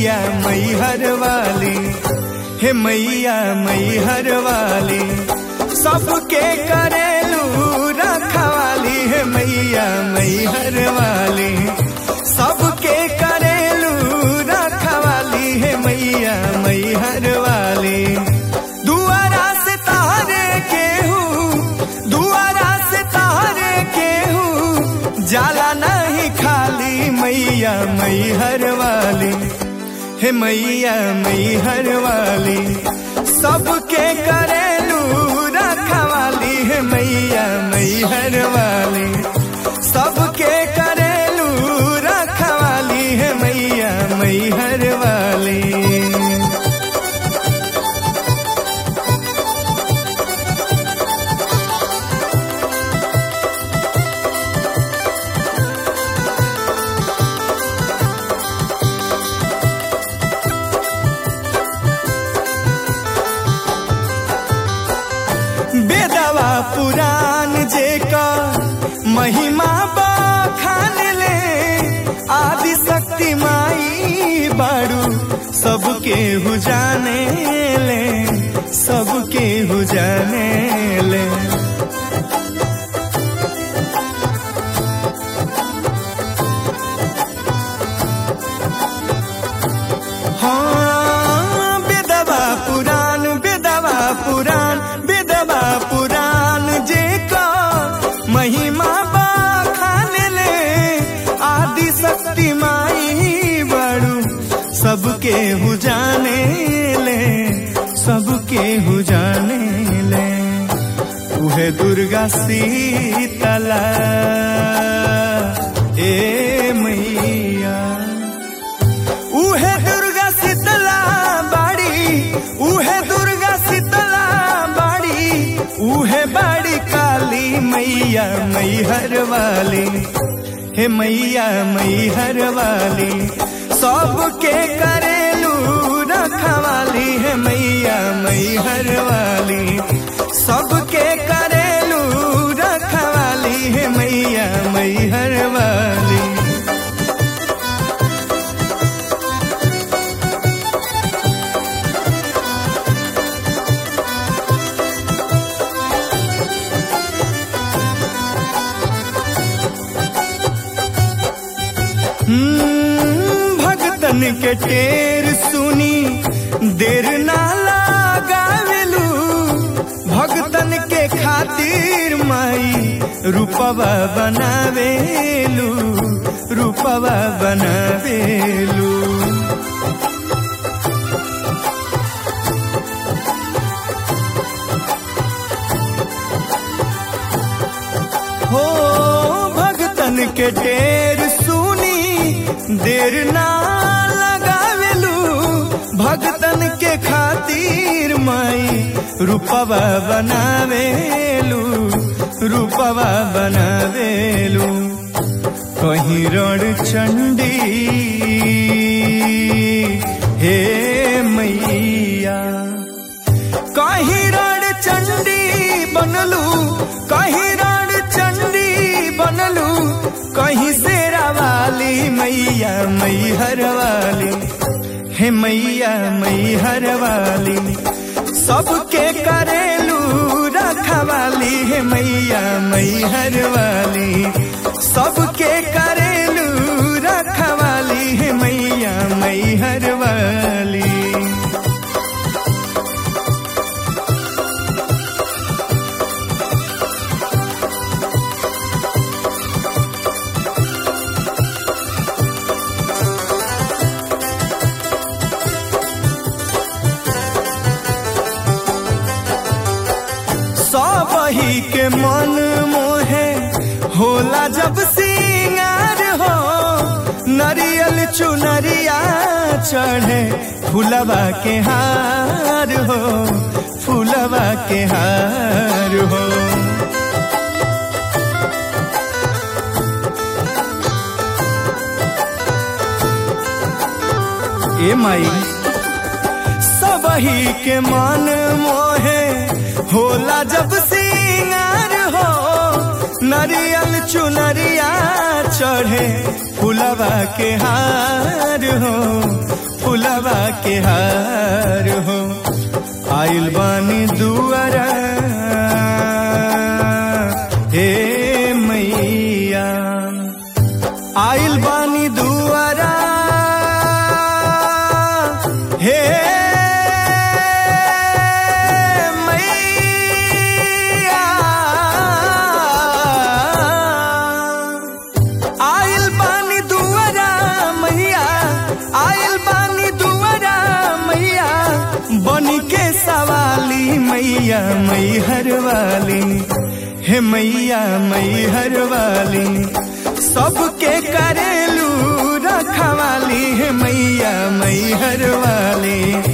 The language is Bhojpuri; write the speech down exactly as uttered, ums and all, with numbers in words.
मैया मैहर वाली, हे मैया मैहर वाली, सबके करेलू रखवाली, हे मैया मैहर वाली, सबके करेलू रखवाली, हे मैया मैहर वाली। दुआरा से तारे केहू, दुआरा से तारे केहू, जाला नहीं खाली, मैया मैहर वाली, हे मैया मैहर वाली, सबके करेलू रखवाली, हे मैया मैहर वाली, सबके करेलू रखवाली, हे मैया मैहर वाली। बेदवा पुराण जेका महिमा बखान ले, आदि शक्ति माई बारू, सबके हु जाने ले, सबके हु जाने ले। हाँ बेदवा पुराण, बेदवा पुराण, बेदवा पुराण जेका महिमा बखान ले, आदि शक्ति माई बड़ू, सबके हु जाने ले, सबके हु जाने ले। उहे दुर्गा शीतला ए मैया, उहे दुर्गा शीतला बाड़ी, उहे दुर्गा शीतला बाड़ी, उहे बाड़ी काली, मैया मैहर वाली, हे मैया मैहर वाली, सबके करेलू रखवाली, हे मैया मैहर वाली, सबके करेलू रखवाली, हे मैया मैहर वाली। भगतन के टेर सुनी देर ना लगावेलू, भगतन के खातिर माई रूपवा बनावेलू, रूपवा बनावेलू। हो भगतन के टेर सुनी देर ना लगावेलू, भगतन के खातिर माई रूपवा बनावेलू, रूपवा बनावेलू। कहीं रण चंडी हे मैया, कहीं रण चंडी बनलू, कहीं रण चंडी बनलू, कहीं शेरा वाली, मैया मैहर वाली, हे मैया मैहर वाली, सबके करेलू रखवाली, हे मैया मैहर वाली, सबके करेलू रखवाली, हे मैया मैहर वाली। सबही के मन मोहे होला जब सिंगार हो, नरियल चुनरिया चढ़े फुलवा के हार हो, फुलवा के हार हो। ए माई सबही के मन मोहे होला जब सिंगार हो, नरियल चुनरिया चढ़े फुलवा के हार हो, फुलवा के हार हो। आइल बानी दुआरा हे मैया, आइल बानी दुआरा हे मैया, आइल बानी दुआरा मैया, आइल बानी दुआरा मैया, बनी के सवाली मैया मैहर वाली, हे मैया मैहर वाली, सबके करेलू रखवाली, हे मैया मैहर वाली।